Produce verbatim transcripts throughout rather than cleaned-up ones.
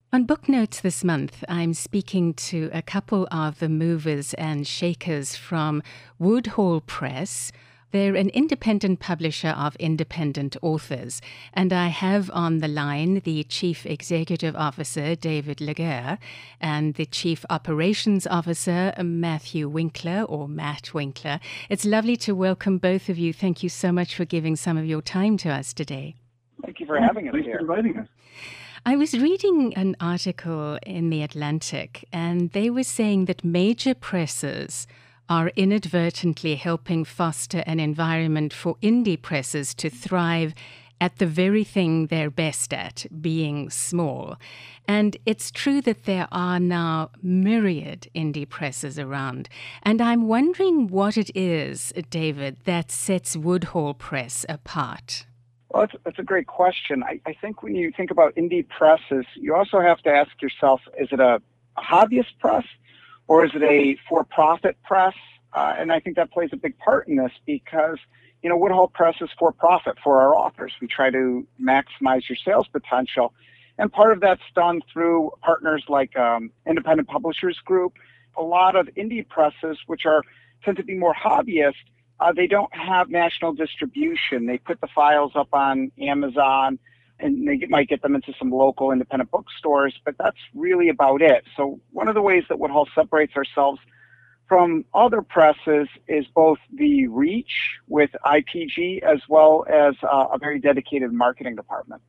On Book Notes this month, I'm speaking to a couple of the movers and shakers from Woodhall Press. They're an independent publisher of independent authors, and I have on the line the Chief Executive Officer, David Laguerre, and the Chief Operations Officer, Matthew Winkler, or Matt Winkler. It's lovely to welcome both of you. Thank you so much for giving some of your time to us today. Thank you for having us Thanks here. for inviting us. I was reading an article in The Atlantic, and they were saying that major presses are inadvertently helping foster an environment for indie presses to thrive at the very thing they're best at, being small. And it's true that there are now myriad indie presses around. And I'm wondering what it is, David, that sets Woodhall Press apart. Well, that's, that's a great question. I, I think when you think about indie presses, you also have to ask yourself, is it a, a hobbyist press or is it a for-profit press? Uh, and I think that plays a big part in this because, you know, Woodhall Press is for-profit for our authors. We try to maximize your sales potential. And part of that's done through partners like um, Independent Publishers Group. A lot of indie presses, which are tend to be more hobbyist, Uh, they don't have national distribution. They put the files up on Amazon and they get, might get them into some local independent bookstores, but that's really about it. So one of the ways that Woodhall separates ourselves from other presses is both the reach with I P G as well as uh, a very dedicated marketing department.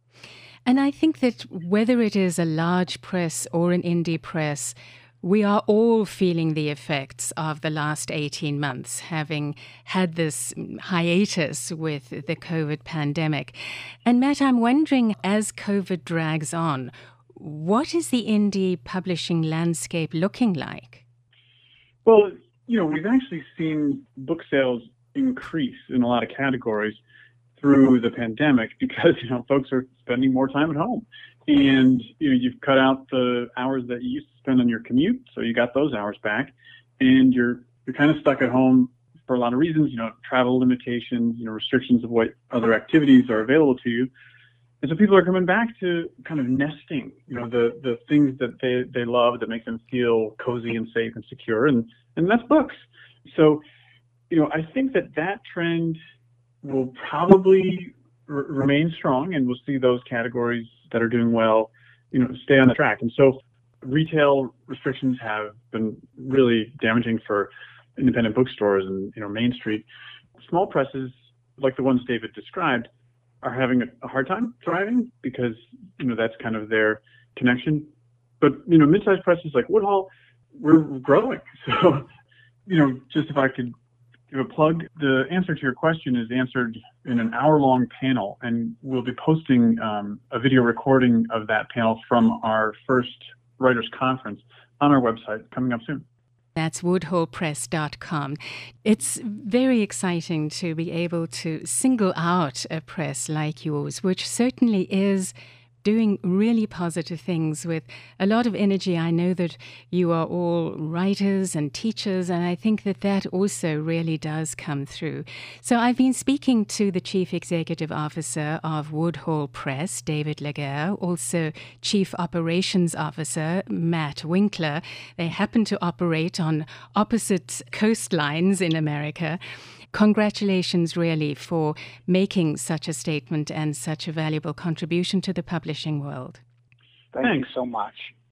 And I think that whether it is a large press or an indie press, we are all feeling the effects of the last eighteen months, having had this hiatus with the COVID pandemic. And Matt, I'm wondering, as COVID drags on, what is the indie publishing landscape looking like? Well, you know, we've actually seen book sales increase in a lot of categories through the pandemic because, you know, folks are spending more time at home. And, you know, you've cut out the hours that you used to spend on your commute, so you got those hours back. And you're you're kind of stuck at home for a lot of reasons, you know, travel limitations, you know, restrictions of what other activities are available to you. And so people are coming back to kind of nesting, you know, the, the things that they, they love that make them feel cozy and safe and secure, and, and that's books. So, you know, I think that that trend will probably r- remain strong, and we'll see those categories that are doing well, you know, stay on the track. And so retail restrictions have been really damaging for independent bookstores and, you know, Main Street. Small presses, like the ones David described, are having a hard time thriving because, you know, that's kind of their connection. But, you know, mid-sized presses like Woodhall, we're growing. So, you know, just if I could give a plug, the answer to your question is answered in an hour-long panel, and we'll be posting um, a video recording of that panel from our first writers' conference on our website coming up soon. That's woodhall press dot com. It's very exciting to be able to single out a press like yours, which certainly is doing really positive things with a lot of energy. I know that you are all writers and teachers, and I think that that also really does come through. So I've been speaking to the Chief Executive Officer of Woodhall Press, David Laguerre, also Chief Operations Officer, Matt Winkler. They happen to operate on opposite coastlines in America. Congratulations, really, for making such a statement and such a valuable contribution to the publishing world. Thank Thanks you so much.